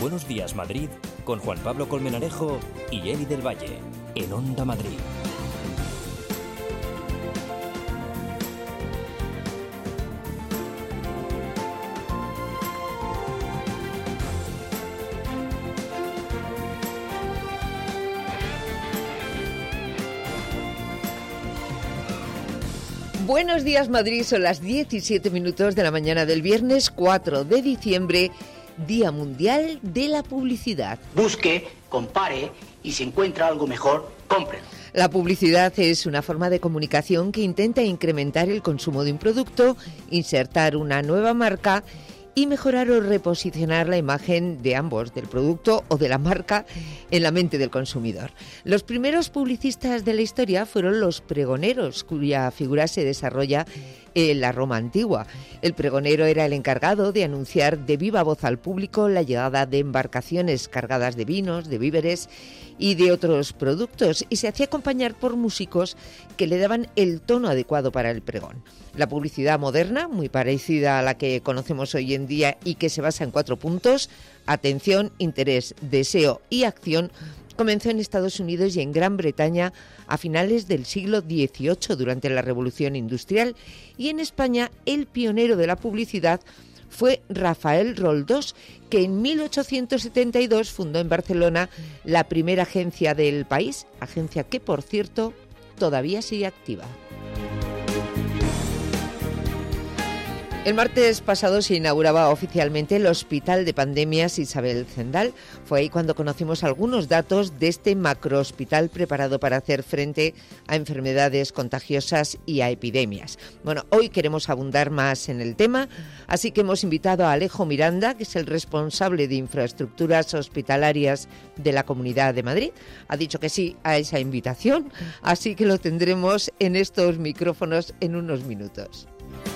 Buenos Días Madrid con Juan Pablo Colmenarejo y Eli del Valle en Onda Madrid. Buenos días Madrid, son las 17 minutos de la mañana del viernes 4 de diciembre, Día Mundial de la Publicidad. Busque, compare y si encuentra algo mejor, cómprelo. La publicidad es una forma de comunicación que intenta incrementar el consumo de un producto, insertar una nueva marca y mejorar o reposicionar la imagen de ambos, del producto o de la marca, en la mente del consumidor. Los primeros publicistas de la historia fueron los pregoneros, cuya figura se desarrolla en la Roma antigua. El pregonero era el encargado de anunciar de viva voz al público la llegada de embarcaciones cargadas de vinos, de víveres y de otros productos, y se hacía acompañar por músicos que le daban el tono adecuado para el pregón. La publicidad moderna, muy parecida a la que conocemos hoy en día y que se basa en 4 puntos: atención, interés, deseo y acción, comenzó en Estados Unidos y en Gran Bretaña a finales del siglo XVIII, durante la Revolución Industrial, y en España el pionero de la publicidad fue Rafael Roldós, que en 1872 fundó en Barcelona la primera agencia del país, agencia que, por cierto, todavía sigue activa. El martes pasado se inauguraba oficialmente el Hospital de Pandemias Isabel Zendal. Fue ahí cuando conocimos algunos datos de este macrohospital preparado para hacer frente a enfermedades contagiosas y a epidemias. Bueno, hoy queremos abundar más en el tema, así que hemos invitado a Alejo Miranda, que es el responsable de infraestructuras hospitalarias de la Comunidad de Madrid. Ha dicho que sí a esa invitación, así que lo tendremos en estos micrófonos en unos minutos.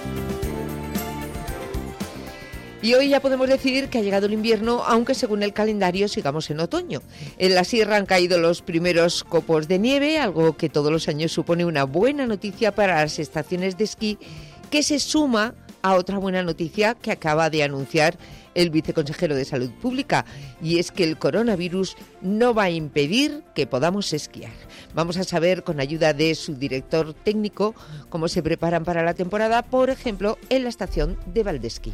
Y hoy ya podemos decir que ha llegado el invierno, aunque según el calendario sigamos en otoño. En la sierra han caído los primeros copos de nieve, algo que todos los años supone una buena noticia para las estaciones de esquí, que se suma a otra buena noticia que acaba de anunciar el viceconsejero de Salud Pública, y es que el coronavirus no va a impedir que podamos esquiar. Vamos a saber, con ayuda de su director técnico, cómo se preparan para la temporada, por ejemplo, en la estación de Valdesquí.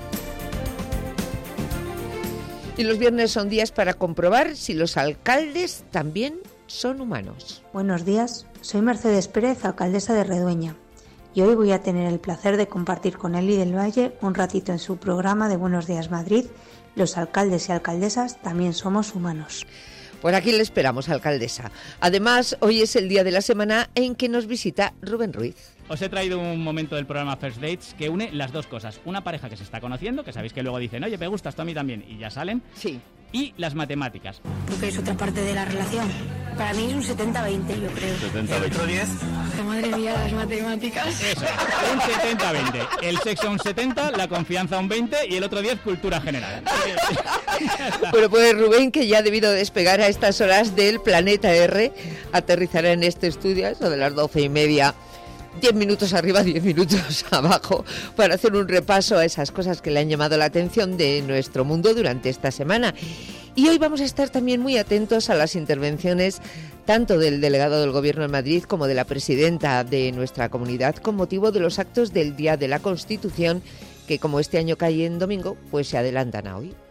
Y los viernes son días para comprobar si los alcaldes también son humanos. Buenos días, soy Mercedes Pérez, alcaldesa de Redueña, y hoy voy a tener el placer de compartir con Eli del Valle un ratito en su programa de Buenos Días Madrid. Los alcaldes y alcaldesas también somos humanos. Por aquí le esperamos, alcaldesa. Además, hoy es el día de la semana en que nos visita Rubén Ruiz. Os he traído un momento del programa First Dates que une las dos cosas. Una pareja que se está conociendo, que sabéis que luego dicen, oye, me gustas tú a mí también, y ya salen. Sí. Y las matemáticas. Porque es otra parte de la relación. Para mí es un 70-20, yo creo. 70-20. ¿Otro 10? Madre mía, las matemáticas. Eso, un 70-20. El sexo un 70, la confianza un 20 y el otro 10, cultura general. Bueno, pues Rubén, que ya ha debido despegar a estas horas del Planeta R, aterrizará en este estudio a eso de las 12:30. 10 minutos arriba, 10 minutos abajo, para hacer un repaso a esas cosas que le han llamado la atención de nuestro mundo durante esta semana. Y hoy vamos a estar también muy atentos a las intervenciones tanto del delegado del Gobierno en Madrid como de la presidenta de nuestra comunidad con motivo de los actos del Día de la Constitución, que como este año cae en domingo, pues se adelantan a hoy.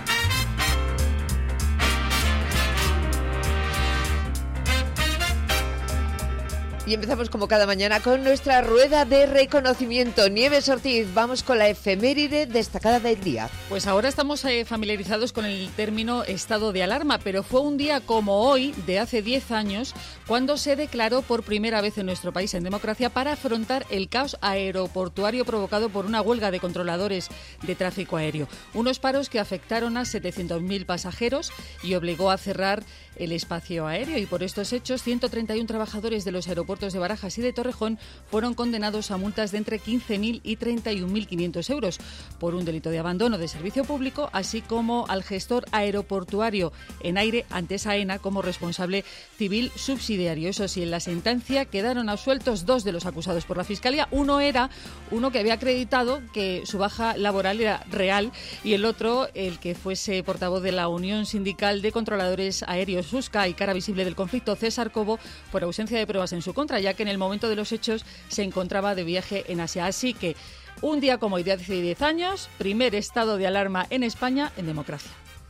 Y empezamos como cada mañana con nuestra rueda de reconocimiento. Nieves Ortiz, vamos con la efeméride destacada del día. Pues ahora estamos familiarizados con el término estado de alarma, pero fue un día como hoy, de hace 10 años, cuando se declaró por primera vez en nuestro país en democracia para afrontar el caos aeroportuario provocado por una huelga de controladores de tráfico aéreo. Unos paros que afectaron a 700.000 pasajeros y obligó a cerrar el espacio aéreo y por estos hechos 131 trabajadores de los aeropuertos de Barajas y de Torrejón fueron condenados a multas de entre 15.000 y 31.500 euros por un delito de abandono de servicio público, así como al gestor aeroportuario en aire ante SAENA como responsable civil subsidiario. Eso sí, en la sentencia quedaron absueltos 2 de los acusados por la Fiscalía. Uno que había acreditado que su baja laboral era real y el otro, el que fuese portavoz de la Unión Sindical de Controladores Aéreos USCA y cara visible del conflicto, César Cobo, por ausencia de pruebas en su contra, ya que en el momento de los hechos se encontraba de viaje en Asia. Así que un día como hoy de hace 10 años, primer estado de alarma en España en democracia.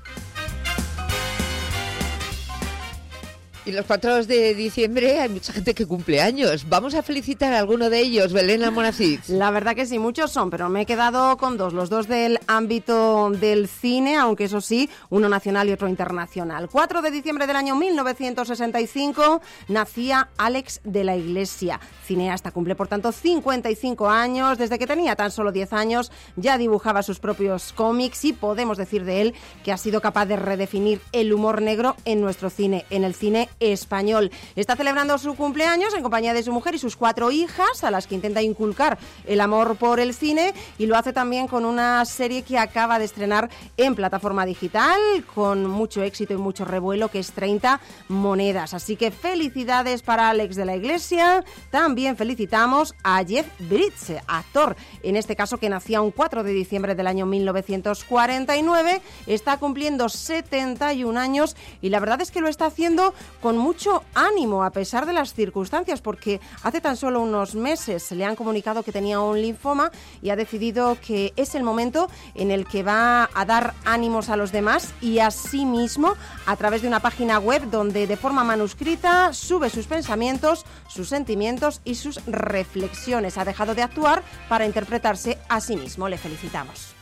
Y los 4 de diciembre hay mucha gente que cumple años. Vamos a felicitar a alguno de ellos, Belén Almonacid. La verdad que sí, muchos son, pero me he quedado con 2, los 2 del ámbito del cine, aunque eso sí, uno nacional y otro internacional. 4 de diciembre del año 1965 nacía Alex de la Iglesia, cineasta, cumple por tanto 55 años, desde que tenía tan solo 10 años ya dibujaba sus propios cómics y podemos decir de él que ha sido capaz de redefinir el humor negro en nuestro cine, en el cine español. Está celebrando su cumpleaños en compañía de su mujer y sus 4 hijas, a las que intenta inculcar el amor por el cine, y lo hace también con una serie que acaba de estrenar en plataforma digital, con mucho éxito y mucho revuelo, que es 30 monedas. Así que felicidades para Alex de la Iglesia. También felicitamos a Jeff Bridges, actor, en este caso que nacía un 4 de diciembre del año 1949, está cumpliendo 71 años y la verdad es que lo está haciendo con mucho ánimo a pesar de las circunstancias, porque hace tan solo unos meses le han comunicado que tenía un linfoma y ha decidido que es el momento en el que va a dar ánimos a los demás y a sí mismo a través de una página web donde de forma manuscrita sube sus pensamientos, sus sentimientos y sus reflexiones. Ha dejado de actuar para interpretarse a sí mismo. Le felicitamos.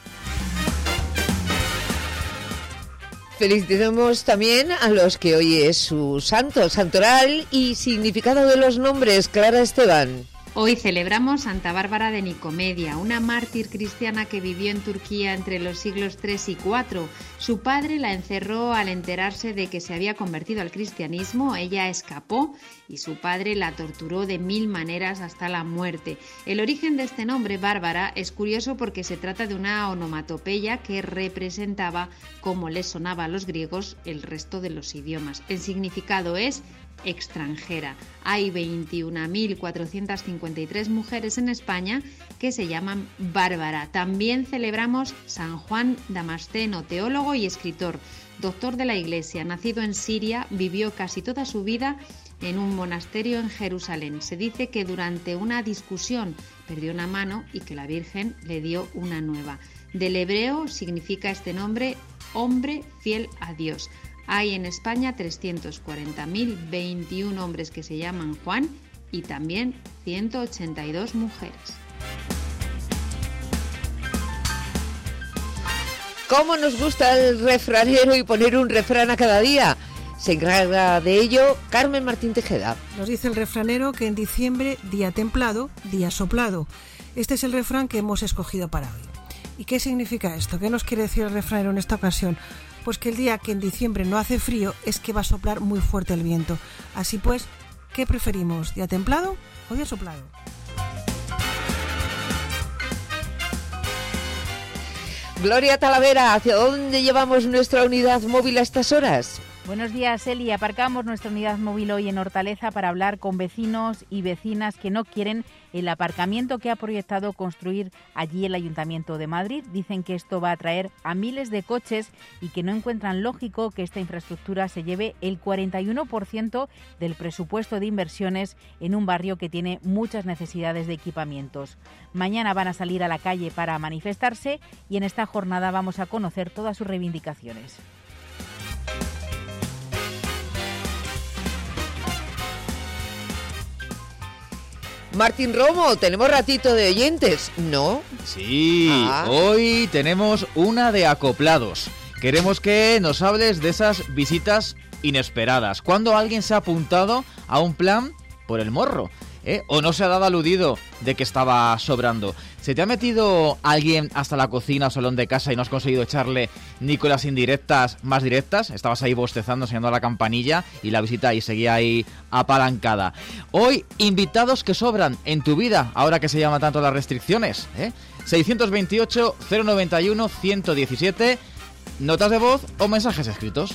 Felicitamos también a los que hoy es su santo, santoral y significado de los nombres. Clara Esteban. Hoy celebramos Santa Bárbara de Nicomedia, una mártir cristiana que vivió en Turquía entre los siglos III y IV. Su padre la encerró al enterarse de que se había convertido al cristianismo. Ella escapó y su padre la torturó de 1000 maneras hasta la muerte. El origen de este nombre, Bárbara, es curioso porque se trata de una onomatopeya que representaba cómo les sonaba a los griegos el resto de los idiomas. El significado es extranjera. Hay 21.453 mujeres en España que se llaman Bárbara. También celebramos San Juan Damasceno, teólogo y escritor, doctor de la Iglesia, nacido en Siria, vivió casi toda su vida en un monasterio en Jerusalén. Se dice que durante una discusión perdió una mano y que la Virgen le dio una nueva. Del hebreo significa este nombre hombre fiel a Dios. Hay en España 340.021 hombres que se llaman Juan y también 182 mujeres. ¿Cómo nos gusta el refranero y poner un refrán a cada día? Se encarga de ello Carmen Martín Tejeda. Nos dice el refranero que en diciembre, día templado, día soplado. Este es el refrán que hemos escogido para hoy. ¿Y qué significa esto? ¿Qué nos quiere decir el refranero en esta ocasión? Pues que el día que en diciembre no hace frío es que va a soplar muy fuerte el viento. Así pues, ¿qué preferimos? ¿Día templado o día soplado? Gloria Talavera, ¿hacia dónde llevamos nuestra unidad móvil a estas horas? Buenos días, Eli. Aparcamos nuestra unidad móvil hoy en Hortaleza para hablar con vecinos y vecinas que no quieren el aparcamiento que ha proyectado construir allí el Ayuntamiento de Madrid. Dicen que esto va a atraer a miles de coches y que no encuentran lógico que esta infraestructura se lleve el 41% del presupuesto de inversiones en un barrio que tiene muchas necesidades de equipamientos. Mañana van a salir a la calle para manifestarse y en esta jornada vamos a conocer todas sus reivindicaciones. Martín Romo, tenemos ratito de oyentes, ¿no? Sí, hoy tenemos una de acoplados. Queremos que nos hables de esas visitas inesperadas. Cuando alguien se ha apuntado a un plan por el morro. ¿O no se ha dado aludido de que estaba sobrando? ¿Se te ha metido alguien hasta la cocina o salón de casa y no has conseguido echarle ni con las indirectas más directas? Estabas ahí bostezando, enseñando la campanilla y la visita ahí seguía ahí apalancada. Hoy, invitados que sobran en tu vida, ahora que se llaman tanto las restricciones, 628-091-117, notas de voz o mensajes escritos.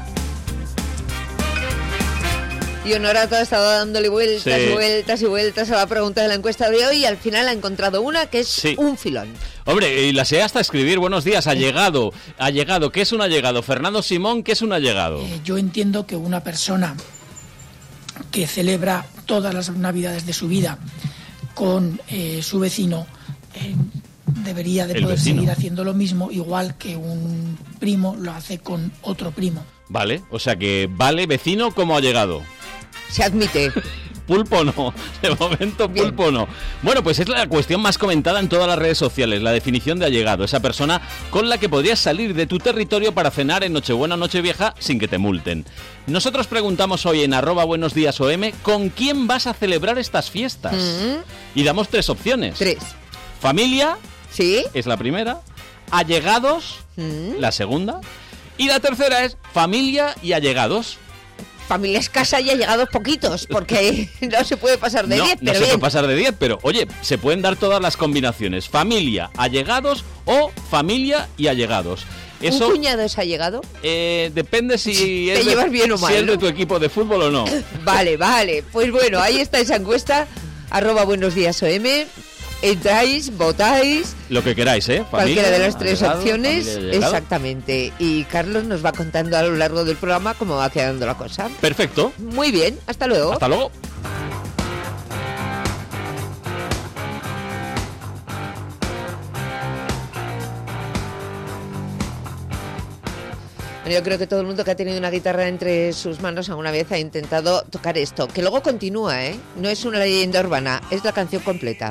Y Honorato ha estado dándole vueltas y vueltas y vueltas a la pregunta de la encuesta de hoy y al final ha encontrado una que es un filón. Hombre, y la sé hasta escribir. Buenos días, allegado. Allegado, ¿qué es un allegado? Fernando Simón, ¿qué es un allegado? Yo entiendo que una persona que celebra todas las navidades de su vida con su vecino debería de poder seguir haciendo lo mismo, igual que un primo lo hace con otro primo. Vale, o sea que vale vecino como allegado. Se admite. Pulpo no, de momento pulpo no. Bueno, pues es la cuestión más comentada en todas las redes sociales, la definición de allegado, esa persona con la que podrías salir de tu territorio para cenar en Nochebuena o Nochevieja sin que te multen. Nosotros preguntamos hoy en @buenosdíasOM ¿con quién vas a celebrar estas fiestas? Y damos 3 opciones. 3. Familia, ¿sí? Es la primera. Allegados, la segunda. Y la tercera es familia y allegados. Familia escasa y allegados poquitos, porque no se puede pasar de 10, pero no se puede pasar de 10, pero oye, se pueden dar todas las combinaciones. Familia, allegados o familia y allegados. Eso, ¿un cuñado es allegado? Depende si te llevas bien o mal, si es de tu equipo de fútbol o no. Vale. Pues bueno, ahí está esa encuesta, @buenosdíasom. Entráis, votáis. Lo que queráis, ¿eh? Familia, cualquiera de las 3 allegado, opciones. familia, exactamente. Y Carlos nos va contando a lo largo del programa cómo va quedando la cosa. Perfecto. Muy bien, hasta luego. Hasta luego. Bueno, yo creo que todo el mundo que ha tenido una guitarra entre sus manos alguna vez ha intentado tocar esto, que luego continúa, ¿eh? No es una leyenda urbana, es la canción completa.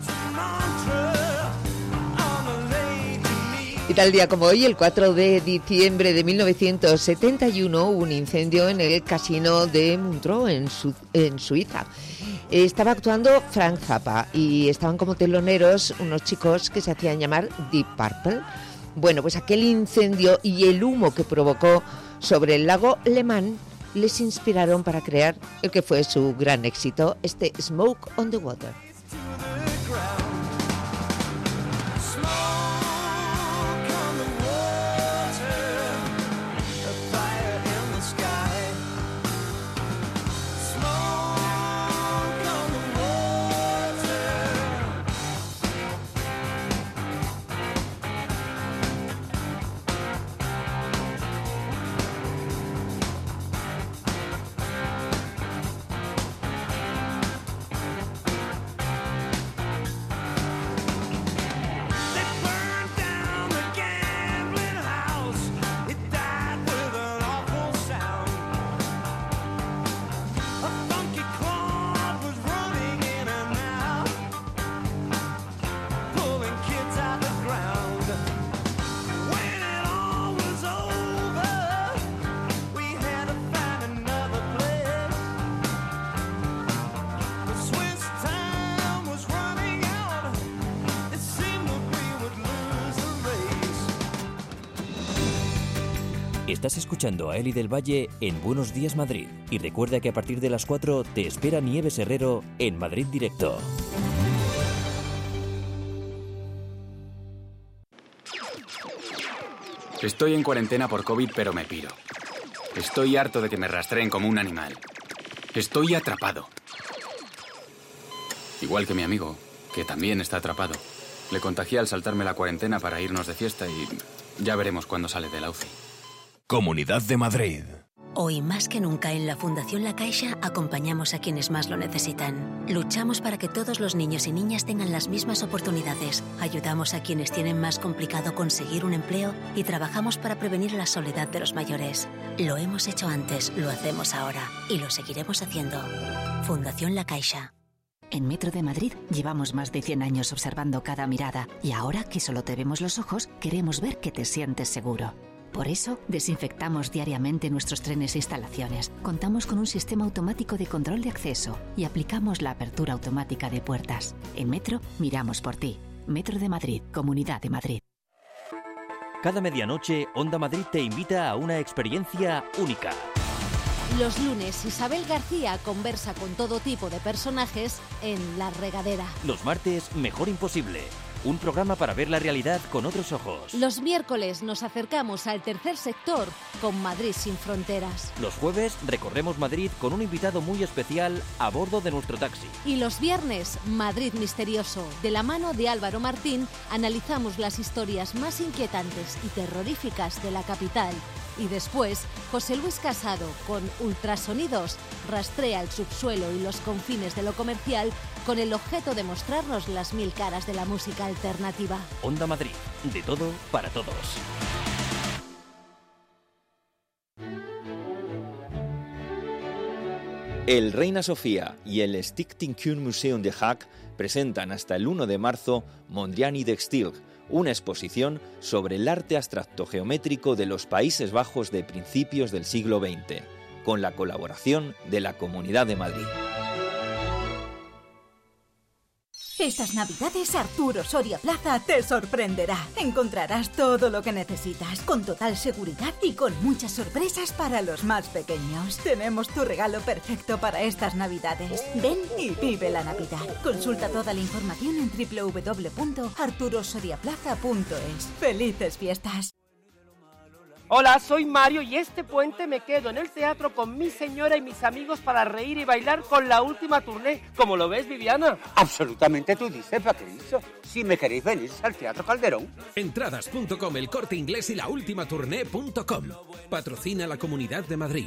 Y tal día como hoy, el 4 de diciembre de 1971, hubo un incendio en el casino de Montreux, en Suiza. Estaba actuando Frank Zappa y estaban como teloneros unos chicos que se hacían llamar Deep Purple. Bueno, pues aquel incendio y el humo que provocó sobre el lago Le Mans les inspiraron para crear el que fue su gran éxito, este Smoke on the Water. Estás escuchando a Eli del Valle en Buenos Días Madrid. Y recuerda que a partir de las 4 te espera Nieves Herrero en Madrid Directo. Estoy en cuarentena por COVID, pero me piro. Estoy harto de que me rastreen como un animal. Estoy atrapado. Igual que mi amigo, que también está atrapado. Le contagié al saltarme la cuarentena para irnos de fiesta y ya veremos cuándo sale de la UCI. Comunidad de Madrid. Hoy más que nunca en la Fundación La Caixa acompañamos a quienes más lo necesitan. Luchamos para que todos los niños y niñas tengan las mismas oportunidades. Ayudamos a quienes tienen más complicado conseguir un empleo y trabajamos para prevenir la soledad de los mayores. Lo hemos hecho antes, lo hacemos ahora y lo seguiremos haciendo. Fundación La Caixa. En Metro de Madrid llevamos más de 100 años observando cada mirada y ahora que solo te vemos los ojos, queremos ver que te sientes seguro. Por eso, desinfectamos diariamente nuestros trenes e instalaciones. Contamos con un sistema automático de control de acceso y aplicamos la apertura automática de puertas. En Metro, miramos por ti. Metro de Madrid, Comunidad de Madrid. Cada medianoche, Onda Madrid te invita a una experiencia única. Los lunes, Isabel García conversa con todo tipo de personajes en La Regadera. Los martes, Mejor Imposible. Un programa para ver la realidad con otros ojos. Los miércoles nos acercamos al tercer sector con Madrid sin fronteras. Los jueves recorremos Madrid con un invitado muy especial a bordo de nuestro taxi. Y los viernes, Madrid Misterioso. De la mano de Álvaro Martín, analizamos las historias más inquietantes y terroríficas de la capital. Y después, José Luis Casado, con Ultrasonidos, rastrea el subsuelo y los confines de lo comercial con el objeto de mostrarnos las 1000 caras de la música alternativa. Onda Madrid, de todo para todos. El Reina Sofía y el Stichting Kunstmuseum de Haag presentan hasta el 1 de marzo Mondrian de Stil, una exposición sobre el arte abstracto geométrico de los Países Bajos de principios del siglo XX, con la colaboración de la Comunidad de Madrid. Estas Navidades Arturo Soria Plaza te sorprenderá. Encontrarás todo lo que necesitas, con total seguridad y con muchas sorpresas para los más pequeños. Tenemos tu regalo perfecto para estas Navidades. Ven y vive la Navidad. Consulta toda la información en www.arturosoriaplaza.es. ¡Felices fiestas! Hola, soy Mario y este puente me quedo en el teatro con mi señora y mis amigos para reír y bailar con la última tournée. ¿Cómo lo ves, Viviana? Absolutamente, tú dices, Patricio. Si me queréis venir al Teatro Calderón. Entradas.com, El Corte Inglés y laultimatournée.com. Patrocina la Comunidad de Madrid.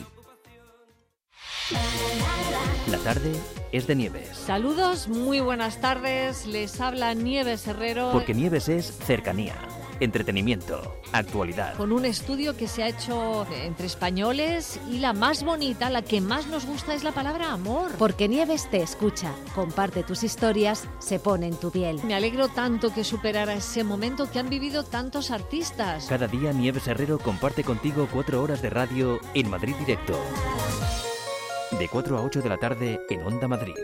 La tarde es de Nieves. Saludos, muy buenas tardes. Les habla Nieves Herrero. Porque Nieves es cercanía, entretenimiento, actualidad. Con un estudio que se ha hecho entre españoles y la más bonita, la que más nos gusta es la palabra amor. Porque Nieves te escucha, comparte tus historias, se pone en tu piel. Me alegro tanto que superara ese momento que han vivido tantos artistas. Cada día Nieves Herrero comparte contigo 4 horas de radio en Madrid Directo. De 4 a 8 de la tarde en Onda Madrid.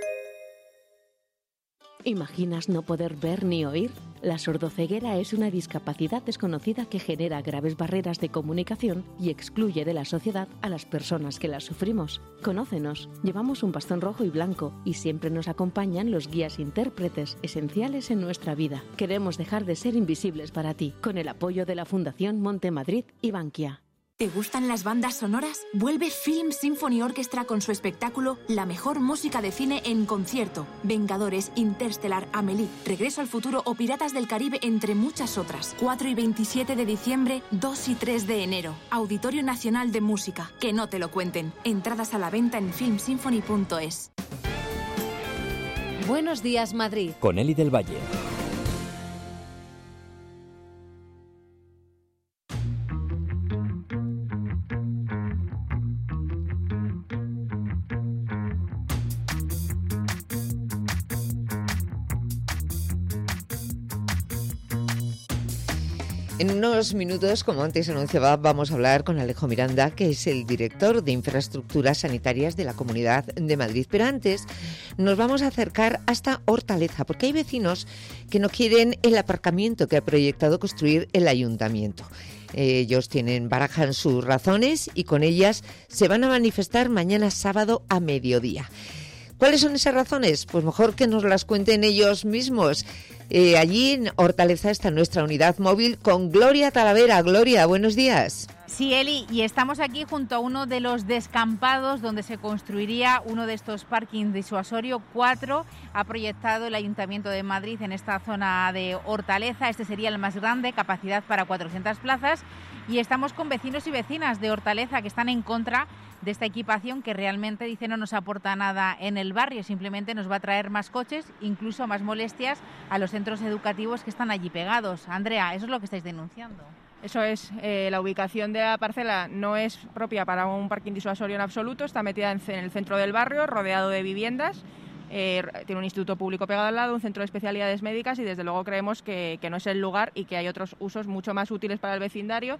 ¿Imaginas no poder ver ni oír? La sordoceguera es una discapacidad desconocida que genera graves barreras de comunicación y excluye de la sociedad a las personas que la sufrimos. Conócenos, llevamos un bastón rojo y blanco y siempre nos acompañan los guías intérpretes esenciales en nuestra vida. Queremos dejar de ser invisibles para ti, con el apoyo de la Fundación Montemadrid y Bankia. ¿Te gustan las bandas sonoras? Vuelve Film Symphony Orchestra con su espectáculo La mejor música de cine en concierto. Vengadores, Interstellar, Amélie, Regreso al futuro o Piratas del Caribe, entre muchas otras. 4 y 27 de diciembre, 2 y 3 de enero. Auditorio Nacional de Música. Que no te lo cuenten. Entradas a la venta en filmsymphony.es. Buenos días, Madrid. Con Eli del Valle. En unos minutos, como antes anunciaba, vamos a hablar con Alejo Miranda, que es el director de Infraestructuras Sanitarias de la Comunidad de Madrid. Pero antes nos vamos a acercar hasta Hortaleza, porque hay vecinos que no quieren el aparcamiento que ha proyectado construir el ayuntamiento. Ellos barajan sus razones y con ellas se van a manifestar mañana sábado a mediodía. ¿Cuáles son esas razones? Pues mejor que nos las cuenten ellos mismos. Allí en Hortaleza está nuestra unidad móvil con Gloria Talavera. Gloria, buenos días. Sí, Eli, y estamos aquí junto a uno de los descampados donde se construiría uno de estos parkings disuasorio. 4 ha proyectado el Ayuntamiento de Madrid en esta zona de Hortaleza. Este sería el más grande, capacidad para 400 plazas. Y estamos con vecinos y vecinas de Hortaleza que están en contra de esta equipación que realmente, dice, no nos aporta nada en el barrio, simplemente nos va a traer más coches, incluso más molestias a los centros educativos que están allí pegados. Andrea, eso es lo que estáis denunciando. Eso es, la ubicación de la parcela no es propia para un parking disuasorio en absoluto, está metida en el centro del barrio, rodeado de viviendas, tiene un instituto público pegado al lado, un centro de especialidades médicas y desde luego creemos que no es el lugar y que hay otros usos mucho más útiles para el vecindario.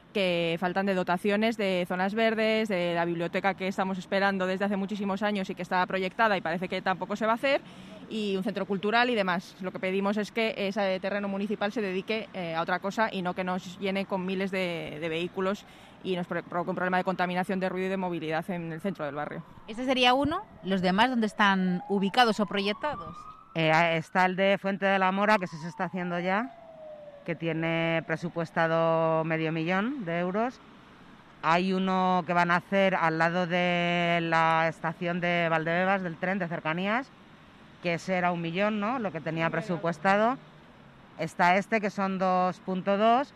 que faltan de dotaciones de zonas verdes, de la biblioteca que estamos esperando desde hace muchísimos años y que está proyectada y parece que tampoco se va a hacer, y un centro cultural y demás. Lo que pedimos es que ese terreno municipal se dedique a otra cosa y no que nos llene con miles de vehículos y nos provoque un problema de contaminación, de ruido y de movilidad en el centro del barrio. Ese sería uno. ¿Los demás dónde están ubicados o proyectados? Está el de Fuente de la Mora, que se está haciendo ya, que tiene presupuestado 500.000 euros. Hay uno que van a hacer al lado de la estación de Valdebebas del tren de cercanías, que ese era 1 millón, ¿no?, lo que tenía presupuestado. Está este, que son 2.2,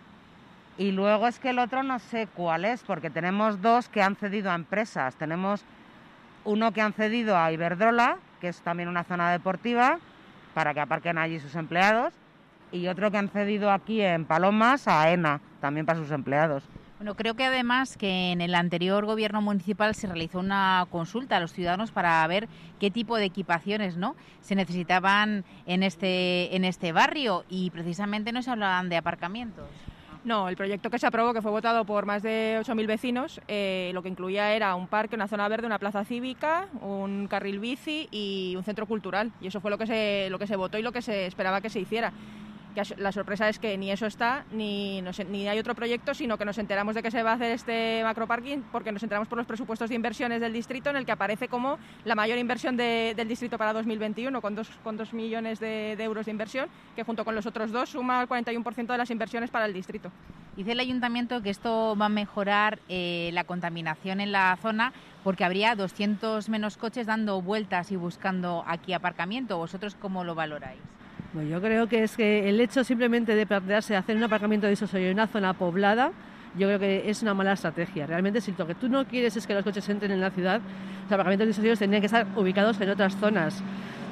y luego es que el otro no sé cuál es, porque tenemos 2 que han cedido a empresas. Tenemos uno que han cedido a Iberdrola, que es también una zona deportiva, para que aparquen allí sus empleados, y otro que han cedido aquí en Palomas a AENA, también para sus empleados. Bueno, creo que además que en el anterior gobierno municipal se realizó una consulta a los ciudadanos para ver qué tipo de equipaciones, ¿no?, se necesitaban en este barrio, y precisamente no se hablaban de aparcamientos. No, el proyecto que se aprobó, que fue votado por más de 8.000 vecinos, lo que incluía era un parque, una zona verde, una plaza cívica, un carril bici y un centro cultural. Y eso fue lo que se votó y lo que se esperaba que se hiciera. Que la sorpresa es que ni eso está, ni hay otro proyecto, sino que nos enteramos de que se va a hacer este macroparking porque nos enteramos por los presupuestos de inversiones del distrito, en el que aparece como la mayor inversión del distrito para 2021, con 2 millones de euros de inversión, que junto con los otros 2 suma el 41% de las inversiones para el distrito. Dice el ayuntamiento que esto va a mejorar la contaminación en la zona, porque habría 200 menos coches dando vueltas y buscando aquí aparcamiento. ¿Vosotros cómo lo valoráis? Bueno, yo creo que es que el hecho simplemente de plantearse hacer un aparcamiento disuasorio en una zona poblada, yo creo que es una mala estrategia. Realmente, si lo que tú no quieres es que los coches entren en la ciudad, los aparcamientos disuasorios tendrían que estar ubicados en otras zonas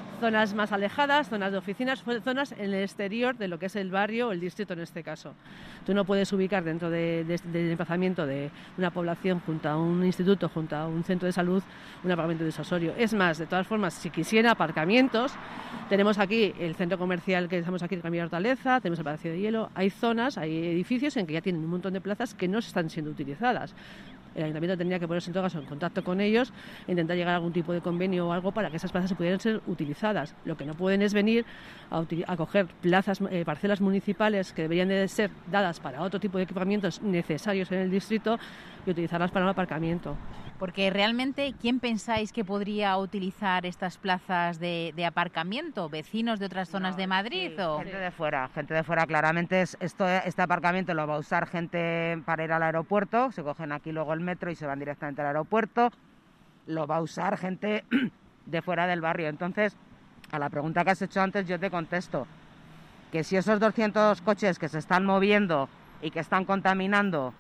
más alejadas, zonas de oficinas, zonas en el exterior de lo que es el barrio o el distrito en este caso. Tú no puedes ubicar dentro del emplazamiento de una población junto a un instituto, junto a un centro de salud, un aparcamiento disuasorio. Es más, de todas formas, si quisiera aparcamientos, tenemos aquí el centro comercial que estamos aquí en Camino de Hortaleza, tenemos el Palacio de Hielo, hay zonas, hay edificios en que ya tienen un montón de plazas que no están siendo utilizadas. El ayuntamiento tendría que ponerse en todo caso en contacto con ellos e intentar llegar a algún tipo de convenio o algo para que esas plazas se pudieran ser utilizadas. Lo que no pueden es venir a coger parcelas municipales que deberían de ser dadas para otro tipo de equipamientos necesarios en el distrito y utilizarlas para un aparcamiento. Porque realmente, ¿quién pensáis que podría utilizar estas plazas de aparcamiento? ¿Vecinos de otras zonas de Madrid? Sí, o gente de fuera, claramente. Este aparcamiento lo va a usar gente para ir al aeropuerto, se cogen aquí luego el metro y se van directamente al aeropuerto. Lo va a usar gente de fuera del barrio. Entonces, a la pregunta que has hecho antes, yo te contesto que si esos 200 coches que se están moviendo y que están contaminando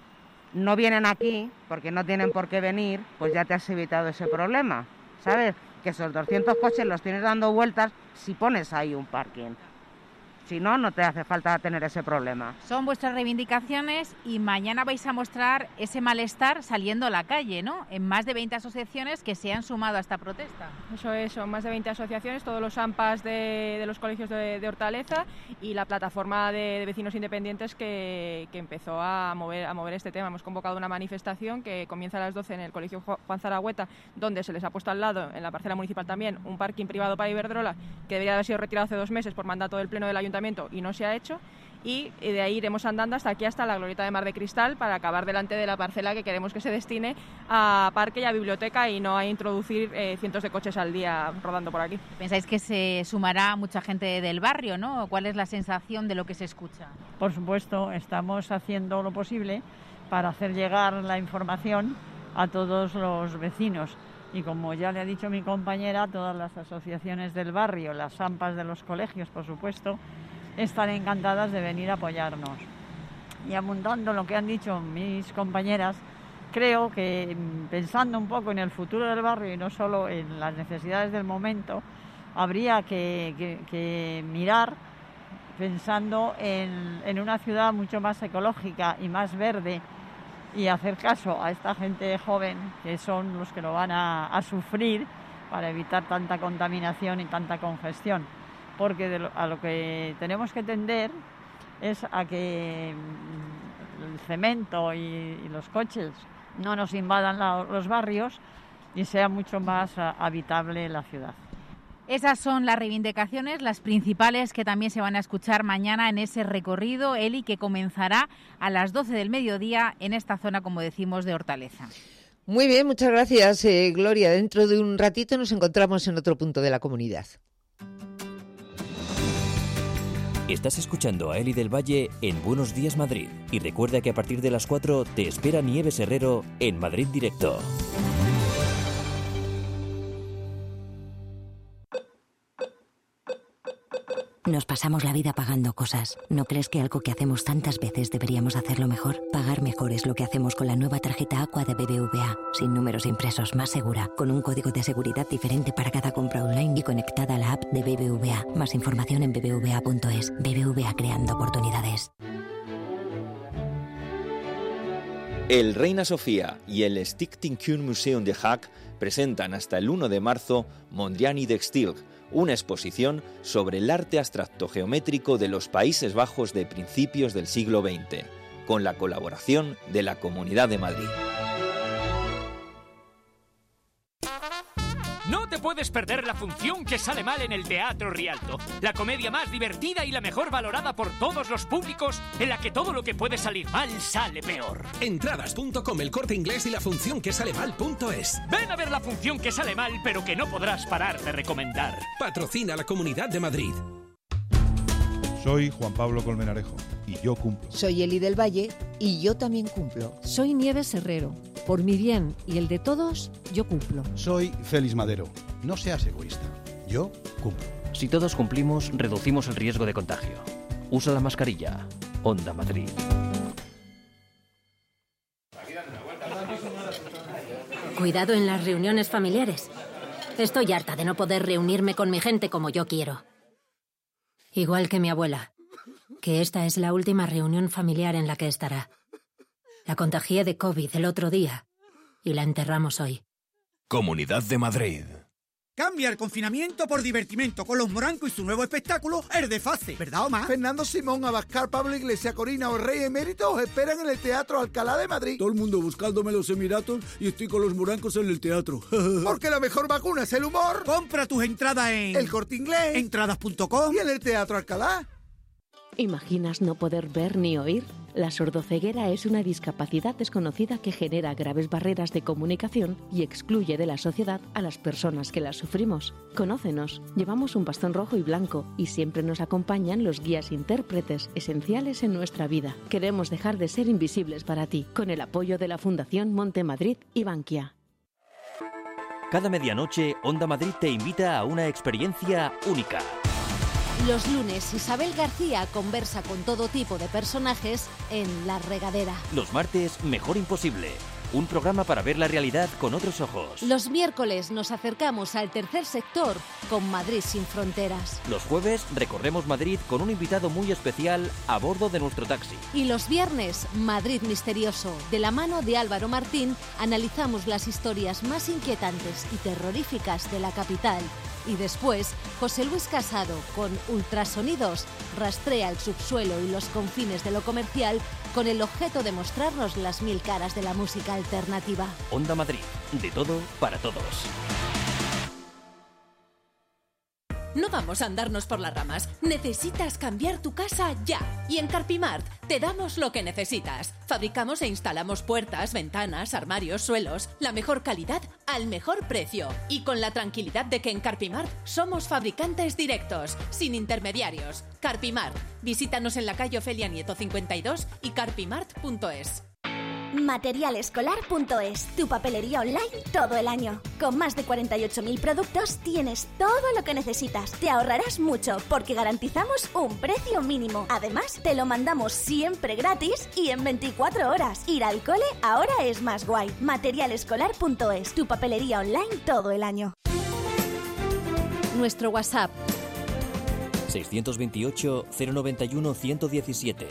no vienen aquí, porque no tienen por qué venir, pues ya te has evitado ese problema, ¿sabes? Que esos 200 coches los tienes dando vueltas si pones ahí un parking. Si no, no te hace falta tener ese problema. Son vuestras reivindicaciones y mañana vais a mostrar ese malestar saliendo a la calle, ¿no? En más de 20 asociaciones que se han sumado a esta protesta. Eso es, son más de 20 asociaciones, todos los AMPAs de los colegios de Hortaleza y la plataforma de vecinos independientes que empezó a mover este tema. Hemos convocado una manifestación que comienza a las 12 en el colegio Juan Zaragüeta, donde se les ha puesto al lado, en la parcela municipal también, un parking privado para Iberdrola que debería haber sido retirado hace 2 meses por mandato del Pleno del Ayuntamiento y no se ha hecho, y de ahí iremos andando hasta aquí, hasta la glorieta de Mar de Cristal, para acabar delante de la parcela que queremos que se destine a parque y a biblioteca y no a introducir cientos de coches al día rodando por aquí. ¿Pensáis que se sumará mucha gente del barrio, no? ¿Cuál es la sensación de lo que se escucha? Por supuesto, estamos haciendo lo posible para hacer llegar la información a todos los vecinos. Y como ya le ha dicho mi compañera, todas las asociaciones del barrio, las AMPAs de los colegios, por supuesto, están encantadas de venir a apoyarnos. Y apuntando lo que han dicho mis compañeras, creo que pensando un poco en el futuro del barrio y no solo en las necesidades del momento, habría que mirar pensando en una ciudad mucho más ecológica y más verde, y hacer caso a esta gente joven, que son los que lo van a sufrir, para evitar tanta contaminación y tanta congestión. Porque a lo que tenemos que tender es a que el cemento y los coches no nos invadan los barrios y sea mucho más habitable la ciudad. Esas son las reivindicaciones, las principales, que también se van a escuchar mañana en ese recorrido, Eli, que comenzará a las 12 del mediodía en esta zona, como decimos, de Hortaleza. Muy bien, muchas gracias, Gloria. Dentro de un ratito nos encontramos en otro punto de la comunidad. Estás escuchando a Eli del Valle en Buenos Días Madrid. Y recuerda que a partir de las 4 te espera Nieves Herrero en Madrid Directo. Nos pasamos la vida pagando cosas. ¿No crees que algo que hacemos tantas veces deberíamos hacerlo mejor? Pagar mejor es lo que hacemos con la nueva tarjeta Aqua de BBVA. Sin números impresos, más segura, con un código de seguridad diferente para cada compra online y conectada a la app de BBVA. Más información en bbva.es. BBVA, creando oportunidades. El Reina Sofía y el Stichting Kunstmuseum de Haag presentan hasta el 1 de marzo Mondrian de Stilg, una exposición sobre el arte abstracto geométrico de los Países Bajos de principios del siglo XX, con la colaboración de la Comunidad de Madrid. No te puedes perder La función que sale mal en el Teatro Rialto, la comedia más divertida y la mejor valorada por todos los públicos, en la que todo lo que puede salir mal sale peor. Entradas.com, El Corte Inglés y La función que sale mal.es. Ven a ver La función que sale mal, pero que no podrás parar de recomendar. Patrocina la Comunidad de Madrid. Soy Juan Pablo Colmenarejo y yo cumplo. Soy Eli del Valle y yo también cumplo. Soy Nieves Herrero. Por mi bien y el de todos, yo cumplo. Soy Félix Madero. No seas egoísta. Yo cumplo. Si todos cumplimos, reducimos el riesgo de contagio. Usa la mascarilla. Onda Madrid. Cuidado en las reuniones familiares. Estoy harta de no poder reunirme con mi gente como yo quiero. Igual que mi abuela, que esta es la última reunión familiar en la que estará. La contagié de COVID el otro día y la enterramos hoy. Comunidad de Madrid. Cambia el confinamiento por divertimento con Los Morancos y su nuevo espectáculo, El Desfase. ¿Verdad, Omar? Fernando Simón, Abascal, Pablo Iglesias, Corina o Rey Emérito os esperan en el Teatro Alcalá de Madrid. Todo el mundo buscándome los Emiratos y estoy con Los Morancos en el teatro. Porque la mejor vacuna es el humor. Compra tus entradas en El Corte Inglés, entradas.com y en el Teatro Alcalá. ¿Imaginas no poder ver ni oír? La sordoceguera es una discapacidad desconocida que genera graves barreras de comunicación y excluye de la sociedad a las personas que la sufrimos. Conócenos, llevamos un bastón rojo y blanco y siempre nos acompañan los guías intérpretes esenciales en nuestra vida. Queremos dejar de ser invisibles para ti, con el apoyo de la Fundación Montemadrid y Bankia. Cada medianoche, Onda Madrid te invita a una experiencia única. Los lunes, Isabel García conversa con todo tipo de personajes en La Regadera. Los martes, Mejor Imposible. Un programa para ver la realidad con otros ojos. Los miércoles nos acercamos al tercer sector con Madrid sin fronteras. Los jueves recorremos Madrid con un invitado muy especial a bordo de nuestro taxi. Y los viernes, Madrid Misterioso. De la mano de Álvaro Martín, analizamos las historias más inquietantes y terroríficas de la capital. Y después, José Luis Casado, con Ultrasonidos, rastrea el subsuelo y los confines de lo comercial con el objeto de mostrarnos las 1000 caras de la música alternativa. Onda Madrid, de todo para todos. No vamos a andarnos por las ramas. Necesitas cambiar tu casa ya. Y en Carpimart te damos lo que necesitas. Fabricamos e instalamos puertas, ventanas, armarios, suelos. La mejor calidad al mejor precio. Y con la tranquilidad de que en Carpimart somos fabricantes directos, sin intermediarios. Carpimart. Visítanos en la calle Ofelia Nieto 52 y carpimart.es. Materialescolar.es, tu papelería online todo el año. Con más de 48.000 productos tienes todo lo que necesitas. Te ahorrarás mucho porque garantizamos un precio mínimo. Además, te lo mandamos siempre gratis y en 24 horas. Ir al cole ahora es más guay. Materialescolar.es, tu papelería online todo el año. Nuestro WhatsApp 628 091 117.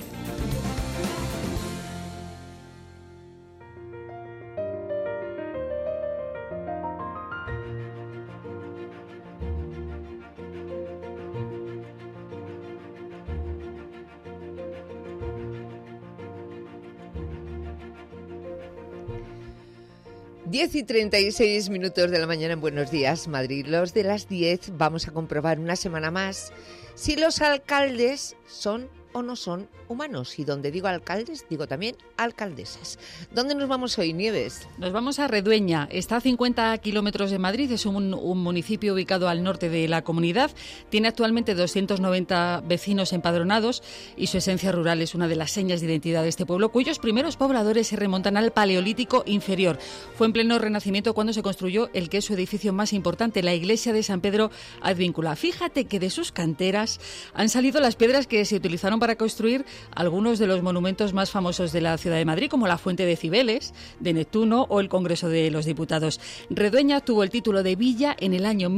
10:36 de la mañana en Buenos Días, Madrid. Los de las 10 vamos a comprobar una semana más si los alcaldes son o no son humanos. Y donde digo alcaldes, digo también alcaldesas. ¿Dónde nos vamos hoy, Nieves? Nos vamos a Redueña. Está a 50 kilómetros de Madrid. Es un municipio ubicado al norte de la comunidad. Tiene actualmente 290 vecinos empadronados y su esencia rural es una de las señas de identidad de este pueblo, cuyos primeros pobladores se remontan al Paleolítico inferior. Fue en pleno Renacimiento cuando se construyó el que es su edificio más importante, la iglesia de San Pedro Advíncula. Fíjate que de sus canteras han salido las piedras que se utilizaron para construir algunos de los monumentos más famosos de la ciudad de Madrid, como la Fuente de Cibeles, de Neptuno o el Congreso de los Diputados. Redueña tuvo el título de villa en el año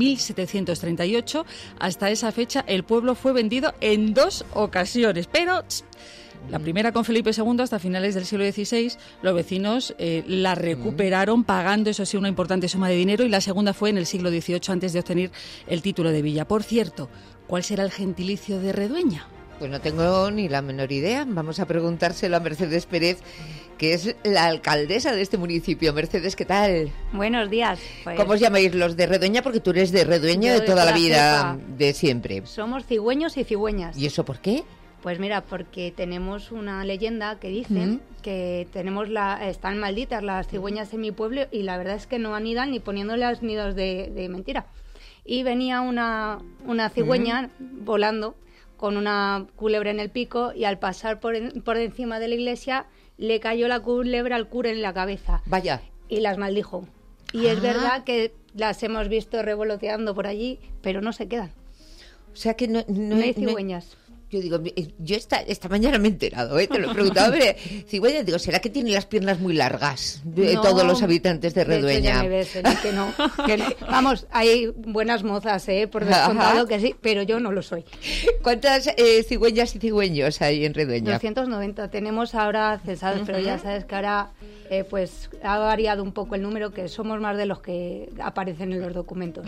1738. Hasta esa fecha el pueblo fue vendido en 2 ocasiones, pero la primera con Felipe II hasta finales del siglo XVI, los vecinos la recuperaron pagando, eso sí, una importante suma de dinero, y la segunda fue en el siglo XVIII antes de obtener el título de villa. Por cierto, ¿cuál será el gentilicio de Redueña? Pues no tengo ni la menor idea. Vamos a preguntárselo a Mercedes Pérez, que es la alcaldesa de este municipio. Mercedes, ¿qué tal? Buenos días. Pues, ¿cómo os llamáis los de Redueña? Porque tú eres de Redueña de toda la vida, de siempre. Somos cigüeños y cigüeñas. ¿Y eso por qué? Pues mira, porque tenemos una leyenda que dice que están malditas las cigüeñas en mi pueblo, y la verdad es que no anidan ni poniéndolas nidos de mentira. Y venía una cigüeña volando con una culebra en el pico, y al pasar por encima de la iglesia le cayó la culebra al cura en la cabeza. Vaya. Y las maldijo. Y es verdad que las hemos visto revoloteando por allí, pero no se quedan. O sea que no hay cigüeñas. Yo digo, yo esta mañana me he enterado, te lo he preguntado, cigüeña, digo, ¿será que tienen las piernas muy largas todos los habitantes de Redueña? De hecho, ya me ves, que no. Vamos, hay buenas mozas, por descontado que sí, pero yo no lo soy. ¿Cuántas cigüeñas y cigüeños hay en Redueña? 290 tenemos ahora cesados, pero ya sabes que ahora pues ha variado un poco el número, que somos más de los que aparecen en los documentos.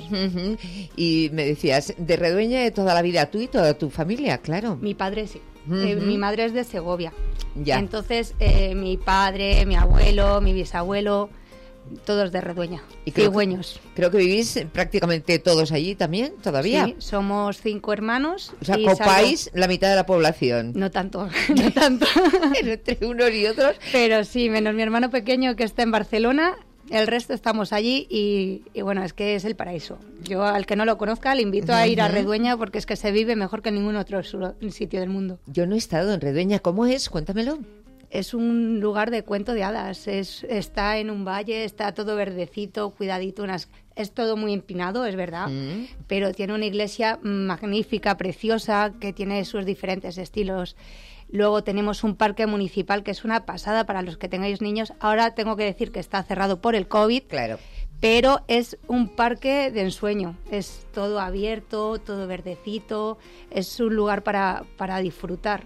Y me decías, de Redueña de toda la vida, tú y toda tu familia, claro. Mi padre sí. Mi madre es de Segovia. Ya. Entonces, mi padre, mi abuelo, mi bisabuelo, todos de Redueña. Y cigüeños. Creo que vivís prácticamente todos allí también, todavía. Sí, somos 5 hermanos. O sea, copáis la mitad de la población. No tanto, no tanto. Entre unos y otros. Pero sí, menos mi hermano pequeño que está en Barcelona. El resto estamos allí y bueno, es que es el paraíso. Yo, al que no lo conozca, le invito a ir a Redueña, porque es que se vive mejor que en ningún otro sitio del mundo. Yo no he estado en Redueña. ¿Cómo es? Cuéntamelo. Es un lugar de cuento de hadas. Está en un valle, está todo verdecito, cuidadito. Es todo muy empinado, es verdad, pero tiene una iglesia magnífica, preciosa, que tiene sus diferentes estilos. Luego tenemos un parque municipal que es una pasada para los que tengáis niños. Ahora tengo que decir que está cerrado por el COVID. Claro. Pero es un parque de ensueño. Es todo abierto, todo verdecito. Es un lugar para disfrutar.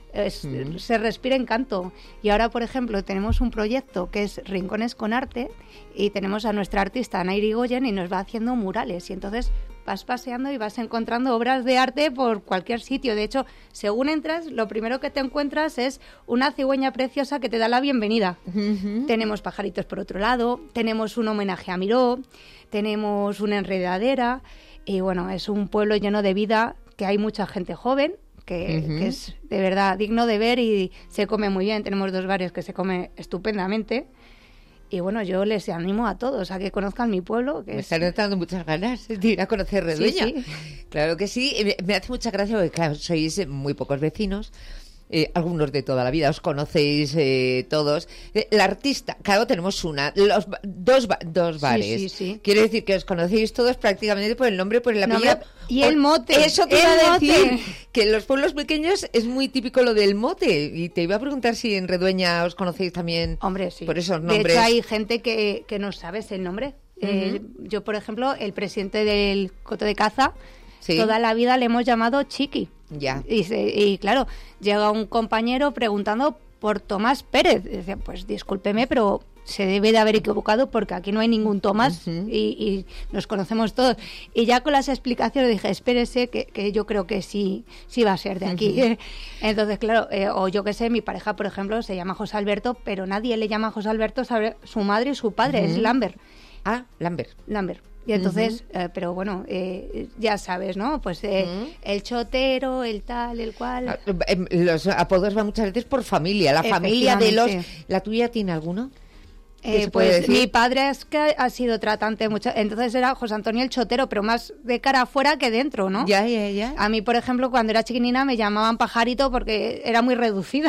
Se respira encanto. Y ahora, por ejemplo, tenemos un proyecto que es Rincones con Arte, y tenemos a nuestra artista Nairi Goyen, y nos va haciendo murales, y entonces vas paseando y vas encontrando obras de arte por cualquier sitio. De hecho, según entras, lo primero que te encuentras es una cigüeña preciosa que te da la bienvenida. Tenemos pajaritos por otro lado, tenemos un homenaje a Miró, tenemos una enredadera, y bueno, es un pueblo lleno de vida, que hay mucha gente joven, que es de verdad digno de ver, y se come muy bien. Tenemos 2 bares que se come estupendamente. Y bueno, yo les animo a todos a que conozcan mi pueblo. Me están dando muchas ganas de ir a conocer Redueña. Sí. Claro que sí. Me hace mucha gracia porque, claro, sois muy pocos vecinos. Algunos de toda la vida, os conocéis todos. La artista, claro, tenemos dos bares. Sí. Quiere decir que os conocéis todos prácticamente por el nombre, por el apellido. Y el mote. Eso te iba a decir, que en los pueblos pequeños es muy típico lo del mote. Y te iba a preguntar si en Redueña os conocéis también. Hombre, sí. Por esos nombres. De hecho, hay gente que no sabes el nombre. Yo, por ejemplo, el presidente del Coto de Caza, toda la vida le hemos llamado Chiqui. Ya. Y claro, llega un compañero preguntando por Tomás Pérez. Dice, pues discúlpeme, pero se debe de haber equivocado porque aquí no hay ningún Tomás y nos conocemos todos. Y ya con las explicaciones dije, espérese que yo creo que sí va a ser de aquí. Entonces, claro, o yo que sé, mi pareja, por ejemplo, se llama José Alberto, pero nadie le llama José Alberto, sabe su madre y su padre, es Lambert. Ah, Lambert. Y entonces, pero bueno, ya sabes, ¿no? Pues el chotero, el tal, el cual. Los apodos van muchas veces por familia. La familia de los... ¿La tuya tiene alguno? Pues mi padre es que ha sido tratante mucho, entonces era José Antonio el Chotero, pero más de cara afuera que dentro, ¿no? Ya. A mí, por ejemplo, cuando era chiquinina me llamaban Pajarito porque era muy reducida.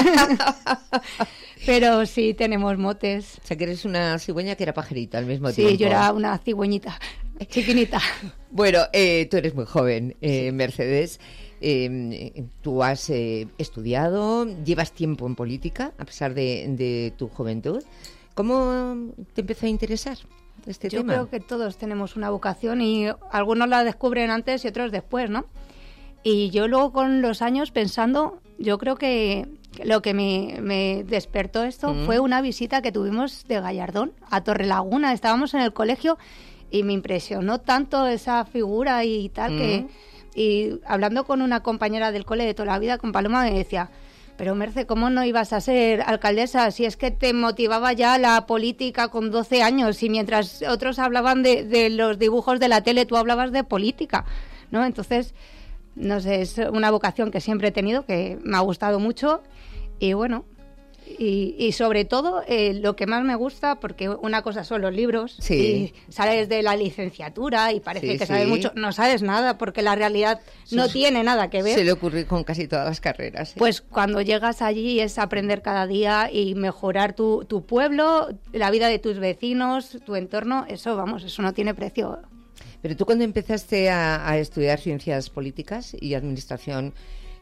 Pero sí, tenemos motes. O sea, que eres una cigüeña que era pajarito al mismo tiempo. Sí, yo era una cigüeñita, chiquinita. Bueno, tú eres muy joven, Mercedes. Tú has estudiado, llevas tiempo en política, a pesar de tu juventud. ¿Cómo te empezó a interesar este tema? Yo creo que todos tenemos una vocación y algunos la descubren antes y otros después, ¿no? Y yo luego con los años pensando, yo creo que lo que me despertó esto fue una visita que tuvimos de Gallardón a Torrelaguna. Estábamos en el colegio y me impresionó tanto esa figura y tal que... Y hablando con una compañera del cole de toda la vida, con Paloma, me decía... Pero Merce, ¿cómo no ibas a ser alcaldesa si es que te motivaba ya la política con 12 años y mientras otros hablaban de los dibujos de la tele, tú hablabas de política, ¿no? Entonces, no sé, es una vocación que siempre he tenido, que me ha gustado mucho y bueno... Y sobre todo lo que más me gusta, porque una cosa son los libros y sales de la licenciatura y parece que sabes mucho, no sabes nada porque la realidad no tiene nada que ver. Se le ocurre con casi todas las carreras. Pues cuando llegas allí es aprender cada día y mejorar tu pueblo, la vida de tus vecinos, tu entorno, eso no tiene precio. Pero tú cuando empezaste a estudiar ciencias políticas y administración...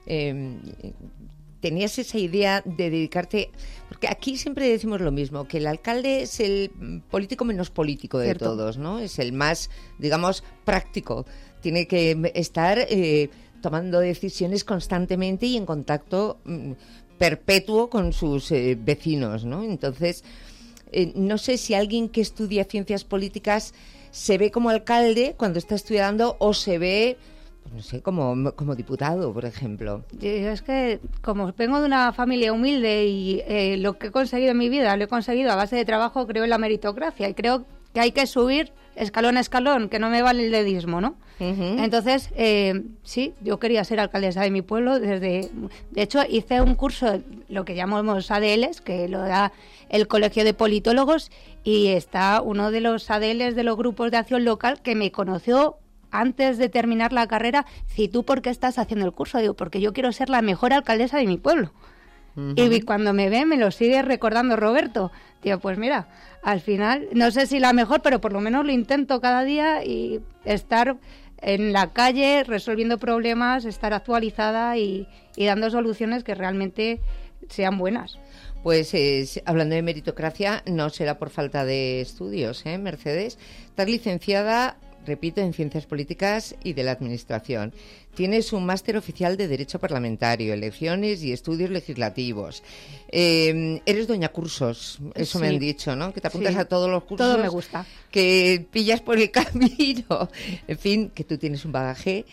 ¿tenías esa idea de dedicarte? Porque aquí siempre decimos lo mismo, que el alcalde es el político menos político de todos, ¿no? Es el más, digamos, práctico. Tiene que estar tomando decisiones constantemente y en contacto perpetuo con sus vecinos, ¿no? Entonces, no sé si alguien que estudia ciencias políticas se ve como alcalde cuando está estudiando o se ve... no sé, como diputado, por ejemplo. Yo es que, como vengo de una familia humilde y lo que he conseguido en mi vida lo he conseguido a base de trabajo, creo en la meritocracia y creo que hay que subir escalón a escalón, que no me vale el dedismo, ¿no? Entonces, sí, yo quería ser alcaldesa de mi pueblo de hecho, hice un curso, lo que llamamos ADLs, que lo da el Colegio de Politólogos, y está uno de los ADLs de los grupos de acción local que me conoció antes de terminar la carrera. ¿Y tú por qué estás haciendo el curso? Digo, porque yo quiero ser la mejor alcaldesa de mi pueblo. Y cuando me ve, me lo sigue recordando Roberto. Digo, pues mira, al final, no sé si la mejor, pero por lo menos lo intento cada día y estar en la calle resolviendo problemas, estar actualizada y dando soluciones que realmente sean buenas. Pues hablando de meritocracia, no será por falta de estudios, Mercedes. Estás licenciada, repito, en Ciencias Políticas y de la Administración. Tienes un máster oficial de Derecho Parlamentario, Elecciones y Estudios Legislativos. Eres doña cursos, eso me han dicho, ¿no? Que te apuntas a todos los cursos. Todo me gusta. Que pillas por el camino. En fin, que tú tienes un bagaje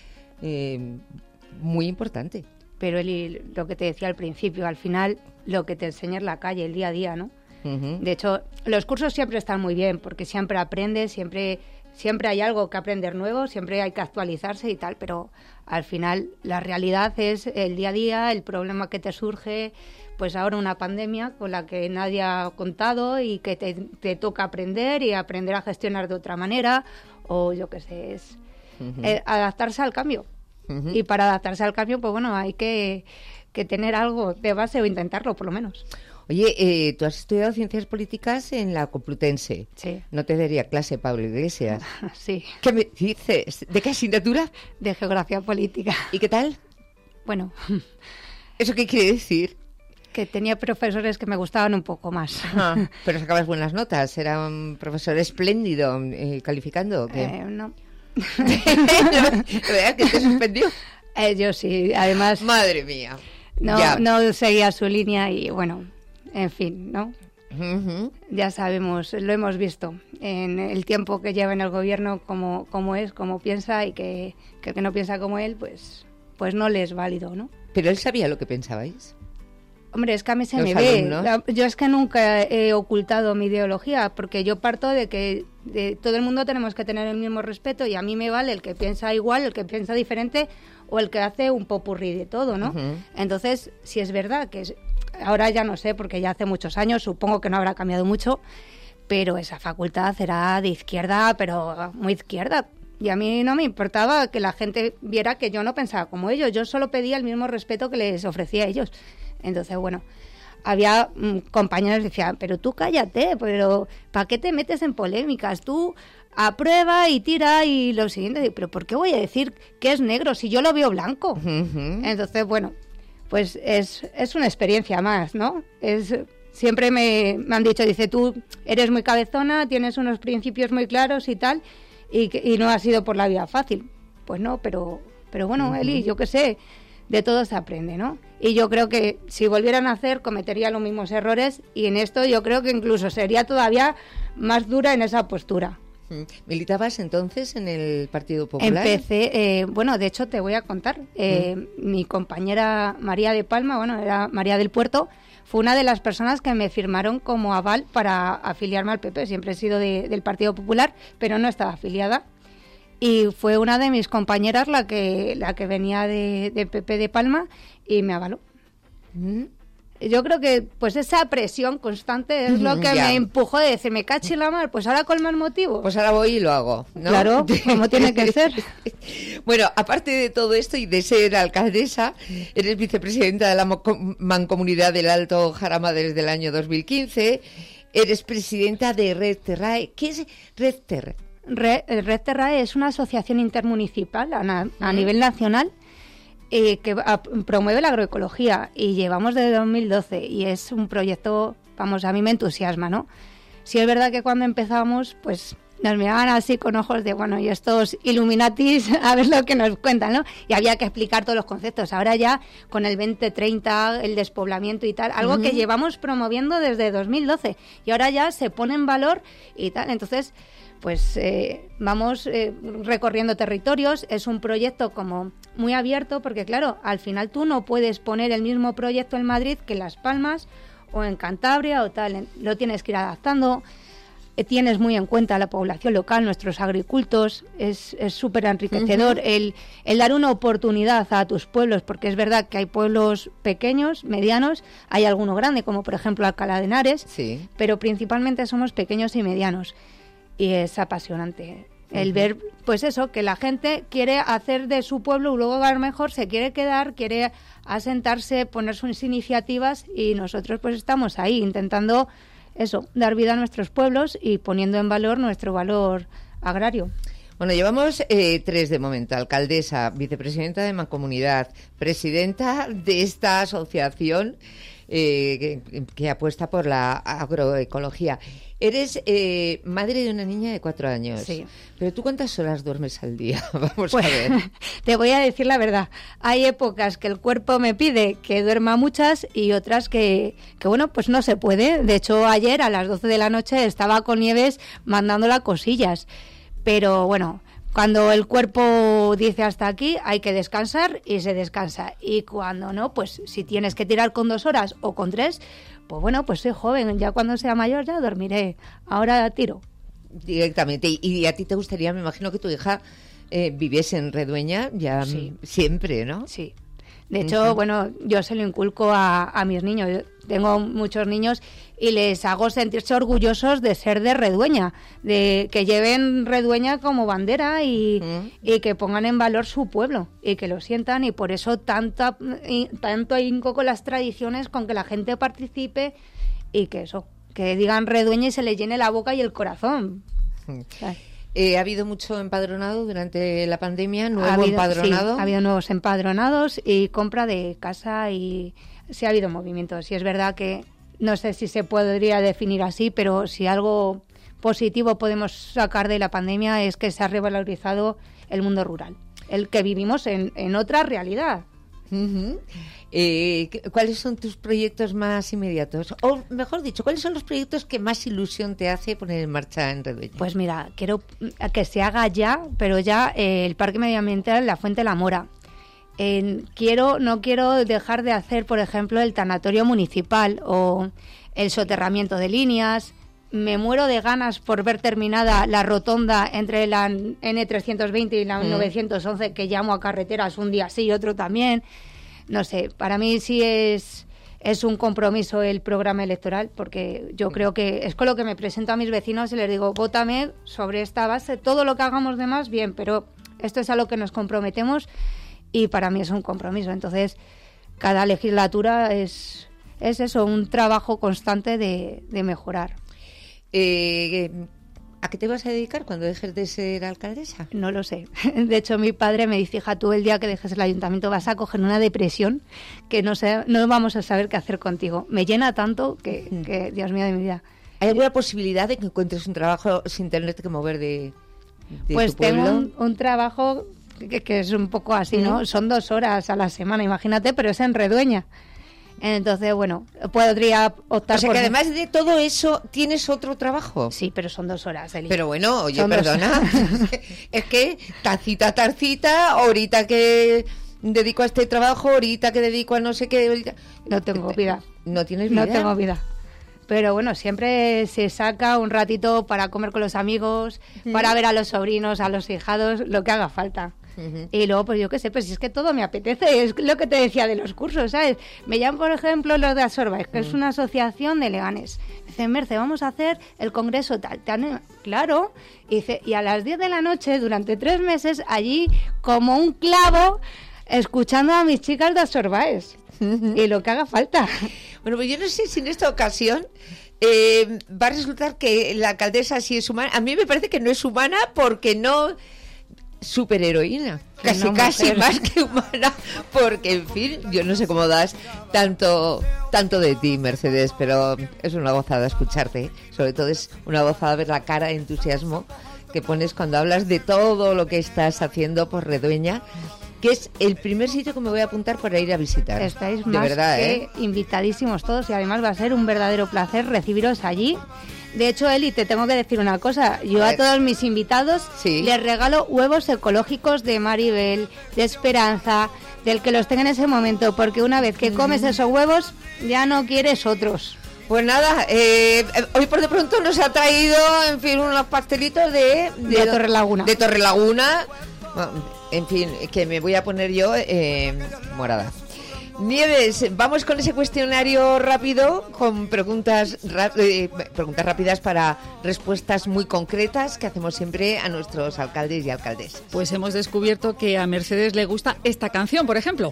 muy importante. Pero lo que te decía al principio, al final lo que te enseña es la calle, el día a día, ¿no? De hecho, los cursos siempre están muy bien porque siempre aprendes, siempre hay algo que aprender nuevo, siempre hay que actualizarse y tal, pero al final la realidad es el día a día, el problema que te surge, pues ahora una pandemia con la que nadie ha contado y que te toca aprender y aprender a gestionar de otra manera, o yo qué sé, es adaptarse al cambio. Y para adaptarse al cambio, pues bueno, hay que tener algo de base o intentarlo, por lo menos. Oye, tú has estudiado Ciencias Políticas en la Complutense. Sí. ¿No te daría clase Pablo Iglesias? Sí. ¿Qué me dices? ¿De qué asignatura? De Geografía Política. ¿Y qué tal? Bueno. ¿Eso qué quiere decir? Que tenía profesores que me gustaban un poco más. Pero sacabas buenas notas. Era un profesor espléndido calificando. ¿O qué? No. ¿Verdad que te suspendió? Yo sí, además... Madre mía. No seguía su línea y bueno, en fin, ¿no? Ya sabemos, lo hemos visto en el tiempo que lleva en el gobierno, cómo es, cómo piensa, y que el que no piensa como él, pues no le es válido, ¿no? ¿Pero él sabía lo que pensabais? Hombre, es que a mí se Los me alumnos. ve. Yo es que nunca he ocultado mi ideología, porque yo parto de que todo el mundo tenemos que tener el mismo respeto, y a mí me vale el que piensa igual, el que piensa diferente, o el que hace un popurrí de todo, ¿no? Entonces, si es verdad que ahora ya no sé, porque ya hace muchos años, supongo que no habrá cambiado mucho, pero esa facultad era de izquierda, pero muy izquierda. Y a mí no me importaba que la gente viera que yo no pensaba como ellos, yo solo pedía el mismo respeto que les ofrecía a ellos. Entonces, bueno, había compañeros que decían, pero tú cállate, pero ¿para qué te metes en polémicas? Tú aprueba y tira y lo siguiente. Pero ¿por qué voy a decir que es negro si yo lo veo blanco? Entonces, bueno, pues es una experiencia más, ¿no? Siempre me han dicho, dice, tú eres muy cabezona, tienes unos principios muy claros y tal, y no ha sido por la vía fácil. Pues no, pero bueno, Eli, yo qué sé, de todo se aprende, ¿no? Y yo creo que si volvieran a hacer, cometería los mismos errores, y en esto yo creo que incluso sería todavía más dura en esa postura. ¿Militabas entonces en el Partido Popular? Empecé, bueno, de hecho te voy a contar, mi compañera María de Palma, bueno, era María del Puerto, fue una de las personas que me firmaron como aval para afiliarme al PP. Siempre he sido del Partido Popular, pero no estaba afiliada. Y fue una de mis compañeras la que venía de PP de Palma y me avaló. Yo creo que pues esa presión constante es lo que me empujó de decir, me cacho en la mar, pues ahora con más motivo. Pues ahora voy y lo hago, ¿no? Claro, como tiene que ser. Bueno, aparte de todo esto y de ser alcaldesa, eres vicepresidenta de la Mancomunidad del Alto Jarama desde el año 2015, eres presidenta de Red Terrae. ¿Qué es Red Terrae? Red Terrae es una asociación intermunicipal a nivel nacional que promueve la agroecología, y llevamos desde 2012 y es un proyecto, vamos, a mí me entusiasma, ¿no? Sí es verdad que cuando empezamos, pues nos miraban así con ojos de, bueno, y estos Illuminatis, a ver lo que nos cuentan, ¿no? Y había que explicar todos los conceptos. Ahora ya, con el 2030, el despoblamiento y tal, algo que llevamos promoviendo desde 2012, y ahora ya se pone en valor y tal. Entonces, pues vamos recorriendo territorios. Es un proyecto como muy abierto, porque claro, al final tú no puedes poner el mismo proyecto en Madrid que en Las Palmas o en Cantabria o tal, lo tienes que ir adaptando. Tienes muy en cuenta la población local, nuestros agricultores, es súper enriquecedor el dar una oportunidad a tus pueblos, porque es verdad que hay pueblos pequeños, medianos, hay alguno grande, como por ejemplo Alcalá de Henares, pero principalmente somos pequeños y medianos, y es apasionante el ver, pues eso, que la gente quiere hacer de su pueblo un lugar mejor, se quiere quedar, quiere asentarse, poner sus iniciativas, y nosotros pues estamos ahí intentando eso, dar vida a nuestros pueblos y poniendo en valor nuestro valor agrario. Bueno, llevamos 3 de momento: alcaldesa, vicepresidenta de Mancomunidad, presidenta de esta asociación que apuesta por la agroecología. Eres madre de una niña de 4 años. Sí. ¿Pero tú cuántas horas duermes al día? Vamos pues, a ver. Te voy a decir la verdad. Hay épocas que el cuerpo me pide que duerma muchas y otras que bueno, pues no se puede. De hecho, ayer a las 12 de la noche estaba con Nieves mandándola cosillas. Pero bueno, cuando el cuerpo dice hasta aquí, hay que descansar y se descansa. Y cuando no, pues si tienes que tirar con 2 horas o con 3, pues bueno, pues soy joven, ya cuando sea mayor ya dormiré. Ahora tiro. Directamente. ¿Y a ti te gustaría, me imagino que tu hija viviese en Redueña ya siempre, ¿no? Sí. De hecho, bueno, yo se lo inculco a mis niños. Yo tengo muchos niños y les hago sentirse orgullosos de ser de Redueña, de que lleven Redueña como bandera y que pongan en valor su pueblo y que lo sientan, y por eso tanto ahínco con las tradiciones, con que la gente participe y que eso, que digan Redueña y se les llene la boca y el corazón. ¿Ha habido mucho empadronado durante la pandemia? ¿Nuevo empadronado? Sí, ha habido nuevos empadronados y compra de casa, y sí ha habido movimientos. Sí es verdad que no sé si se podría definir así, pero si algo positivo podemos sacar de la pandemia es que se ha revalorizado el mundo rural, el que vivimos en otra realidad. ¿Cuáles son tus proyectos más inmediatos? O mejor dicho, ¿cuáles son los proyectos que más ilusión te hace poner en marcha en Redueña? Pues mira, quiero que se haga ya, pero ya el Parque Medioambiental La Fuente La Mora. No quiero dejar de hacer, por ejemplo, el tanatorio municipal o el soterramiento de líneas. Me muero de ganas por ver terminada la rotonda entre la N320 y la 911, que llamo a carreteras un día sí y otro también. No sé, para mí sí es un compromiso el programa electoral, porque yo creo que es con lo que me presento a mis vecinos y les digo, vótame sobre esta base, todo lo que hagamos de más, bien, pero esto es a lo que nos comprometemos y para mí es un compromiso. Entonces, cada legislatura es eso, un trabajo constante de mejorar. ¿A qué te vas a dedicar cuando dejes de ser alcaldesa? No lo sé. De hecho, mi padre me dice, hija, tú el día que dejes el ayuntamiento vas a coger una depresión que no vamos a saber qué hacer contigo. Me llena tanto que Dios mío de mi vida. ¿Hay alguna posibilidad de que encuentres un trabajo sin tenerte que mover de pues tu pueblo? Tengo un trabajo que es un poco así, ¿no? Son 2 horas a la semana, imagínate, pero es en Redueña. Entonces, bueno, podría optar o sea, por... que además de todo eso, ¿tienes otro trabajo? Sí, pero son 2 horas, Eli. Pero bueno, oye, perdona. Es que tarcita, ahorita que dedico a este trabajo, ahorita que dedico a no sé qué... Ahorita... No tengo vida. ¿No tienes vida? No tengo vida. Pero bueno, siempre se saca un ratito para comer con los amigos, para ver a los sobrinos, a los hijados, lo que haga falta. Y luego, pues yo qué sé, pues si es que todo me apetece, es lo que te decía de los cursos, ¿sabes? Me llaman, por ejemplo, los de Asorbais, que es una asociación de Leganés. Dicen, Merce, vamos a hacer el congreso tal. Claro. Y a las 10 de la noche, durante 3 meses, allí, como un clavo, escuchando a mis chicas de Asorbais. Y lo que haga falta. Bueno, pues yo no sé si en esta ocasión va a resultar que la alcaldesa sí es humana. A mí me parece que no es humana porque no... superheroína, casi más que humana, porque en fin, yo no sé cómo das tanto de ti, Mercedes, pero es una gozada escucharte, sobre todo es una gozada ver la cara de entusiasmo que pones cuando hablas de todo lo que estás haciendo por Redueña, que es el primer sitio que me voy a apuntar para ir a visitar. Estáis de más verdad, que invitadísimos todos y además va a ser un verdadero placer recibiros allí. De hecho, Eli, te tengo que decir una cosa. Yo a todos mis invitados les regalo huevos ecológicos de Maribel, de Esperanza, del que los tenga en ese momento, porque una vez que comes esos huevos, ya no quieres otros. Pues nada, hoy por de pronto nos ha traído, en fin, unos pastelitos de Torrelaguna. De Torrelaguna. En fin, que me voy a poner yo morada. Nieves, vamos con ese cuestionario rápido, con preguntas rápidas para respuestas muy concretas que hacemos siempre a nuestros alcaldes y alcaldesas. Pues hemos descubierto que a Mercedes le gusta esta canción, por ejemplo.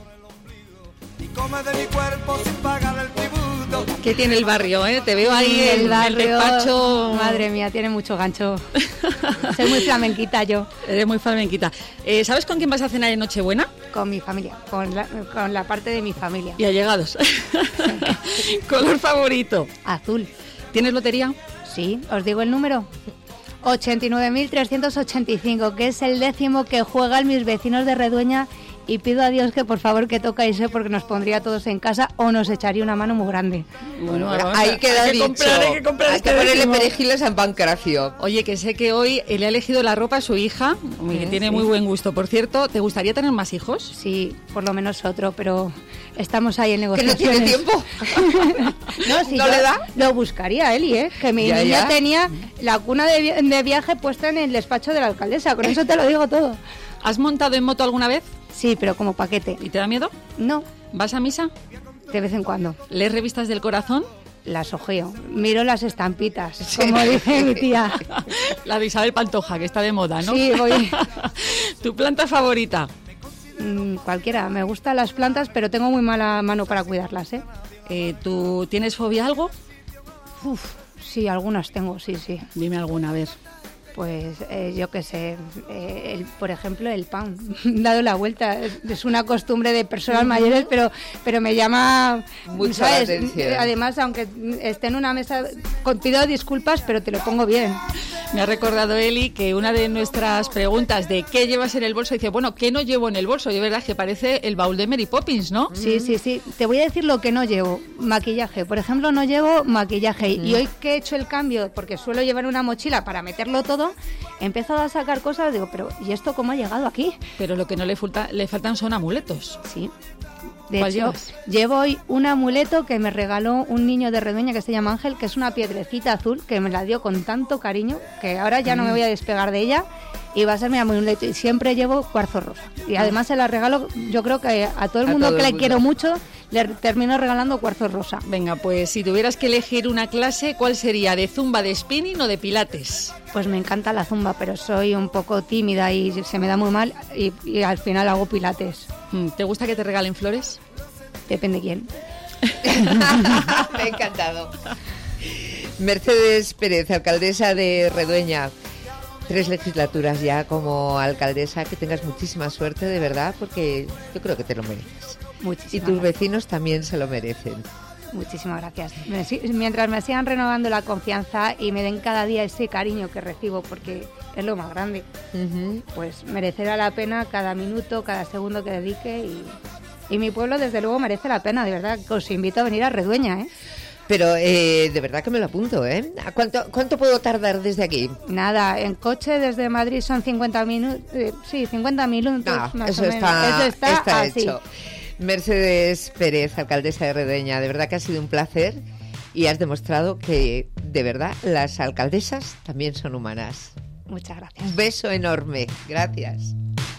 Y come de mi cuerpo sin pagar el tributo. ¿Qué tiene el barrio, eh? Te veo ahí el barrio, el despacho. Madre mía, tiene mucho gancho. Soy muy flamenquita yo. Eres muy flamenquita. ¿Sabes con quién vas a cenar en Nochebuena? Con mi familia, con la parte de mi familia. Y allegados. ¿Color favorito? Azul. ¿Tienes lotería? Sí, os digo el número. 89.385, que es el 10º que juegan mis vecinos de Redueña, y pido a Dios que por favor que toque ese porque nos pondría todos en casa o nos echaría una mano muy grande. Bueno, ahí queda dicho. Hay que ponerle perejiles a Pancracio. Oye, que sé que hoy le ha elegido la ropa a su hija, que tiene muy buen gusto. Por cierto, ¿te gustaría tener más hijos? Sí, por lo menos otro, pero estamos ahí en negociaciones. ¿Que no tiene tiempo? No, si ¿No le da? Lo buscaría, Eli, que mi niña tenía la cuna de viaje puesta en el despacho de la alcaldesa, con eso te lo digo todo. ¿Has montado en moto alguna vez? Sí, pero como paquete. ¿Y te da miedo? No. ¿Vas a misa? De vez en cuando. ¿Lees revistas del corazón? Las ojeo. Miro las estampitas, como dice mi tía. La de Isabel Pantoja, que está de moda, ¿no? Sí, voy. ¿Tu planta favorita? Cualquiera. Me gustan las plantas, pero tengo muy mala mano para cuidarlas, ¿eh? ¿Tú tienes fobia a algo? Sí, algunas tengo, sí. Dime alguna, a ver. Pues yo qué sé, por ejemplo el pan, dado la vuelta, es una costumbre de personas mayores, pero me llama mucho la atención. Además, aunque esté en una mesa, pido disculpas, pero te lo pongo bien. Me ha recordado Eli que una de nuestras preguntas de ¿qué llevas en el bolso? Dice, bueno, ¿qué no llevo en el bolso? Y es verdad que parece el baúl de Mary Poppins, ¿no? Sí. Te voy a decir lo que no llevo. Maquillaje. Por ejemplo, no llevo maquillaje. Y hoy que he hecho el cambio, porque suelo llevar una mochila para meterlo todo, he empezado a sacar cosas, digo, pero ¿y esto cómo ha llegado aquí? Pero lo que no le faltan son amuletos. Sí. De hecho, llevo hoy un amuleto que me regaló un niño de Redueña que se llama Ángel, que es una piedrecita azul que me la dio con tanto cariño que ahora ya no me voy a despegar de ella y va a ser mi amuleto. Y siempre llevo cuarzo rosa. Y además se la regalo, yo creo que a todo el mundo que le quiero mucho, le termino regalando cuarzo rosa. Venga, pues si tuvieras que elegir una clase, ¿cuál sería? ¿De zumba, de spinning o de pilates? Pues me encanta la zumba, pero soy un poco tímida y se me da muy mal y al final hago pilates. ¿Te gusta que te regalen flores? Depende quién. Me ha encantado. Mercedes Pérez, alcaldesa de Redueña. 3 legislaturas ya como alcaldesa. Que tengas muchísima suerte, de verdad, porque yo creo que te lo mereces. Muchísimas y tus vecinos también se lo merecen. Muchísimas gracias. Mientras me sigan renovando la confianza y me den cada día ese cariño que recibo, porque es lo más grande, pues merecerá la pena cada minuto, cada segundo que dedique y mi pueblo desde luego merece la pena, de verdad. Os invito a venir a Redueña, ¿eh? Pero de verdad que me lo apunto, ¿eh? ¿Cuánto puedo tardar desde aquí? Nada, en coche desde Madrid son 50 minutos. Sí, 50 minutos más eso o menos. Está así. hecho. Mercedes Pérez, alcaldesa de Redueña, de verdad que ha sido un placer y has demostrado que, de verdad, las alcaldesas también son humanas. Muchas gracias. Un beso enorme. Gracias.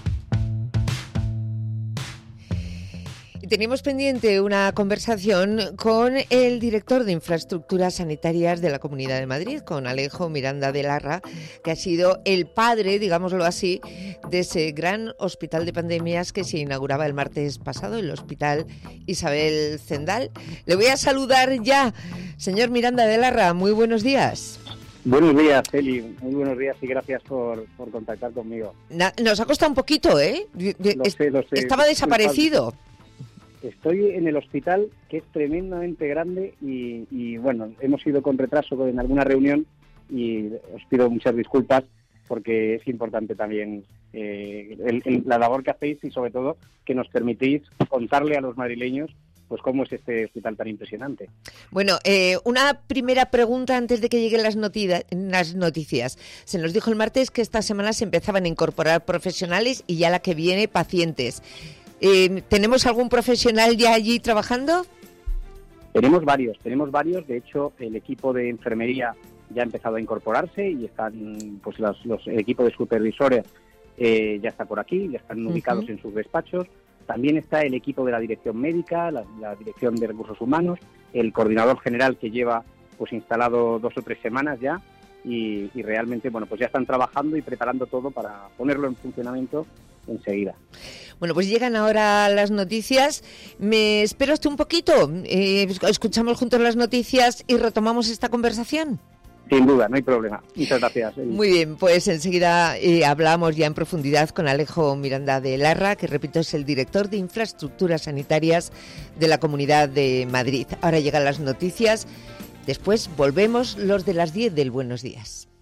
Y teníamos pendiente una conversación con el director de Infraestructuras Sanitarias de la Comunidad de Madrid, con Alejo Miranda de Larra, que ha sido el padre, digámoslo así, de ese gran hospital de pandemias que se inauguraba el martes pasado, el Hospital Isabel Zendal. Le voy a saludar ya. Señor Miranda de Larra, muy buenos días. Buenos días, Eli. Muy buenos días y gracias por contactar conmigo. Nos ha costado un poquito, ¿eh? Lo sé. Estaba desaparecido. Estoy en el hospital, que es tremendamente grande y bueno, hemos ido con retraso en alguna reunión y os pido muchas disculpas porque es importante también la labor que hacéis y sobre todo que nos permitís contarle a los madrileños pues cómo es este hospital tan impresionante. Bueno, una primera pregunta antes de que lleguen las noticias. Se nos dijo el martes que esta semana se empezaban a incorporar profesionales y ya la que viene pacientes. ¿Tenemos algún profesional ya allí trabajando? Tenemos varios. De hecho, el equipo de enfermería ya ha empezado a incorporarse y están, pues los equipos de supervisores ya está por aquí, ya están ubicados en sus despachos. También está el equipo de la dirección médica, la dirección de recursos humanos, el coordinador general que lleva pues instalado 2 o 3 semanas ya y realmente bueno pues ya están trabajando y preparando todo para ponerlo en funcionamiento enseguida. Bueno, pues llegan ahora las noticias. ¿Me espera usted un poquito? Escuchamos juntos las noticias y retomamos esta conversación. Sin duda, no hay problema. Muchas gracias. Muy bien, pues enseguida hablamos ya en profundidad con Alejo Miranda de Larra, que repito es el director de Infraestructuras Sanitarias de la Comunidad de Madrid. Ahora llegan las noticias, después volvemos los de las 10 del Buenos Días.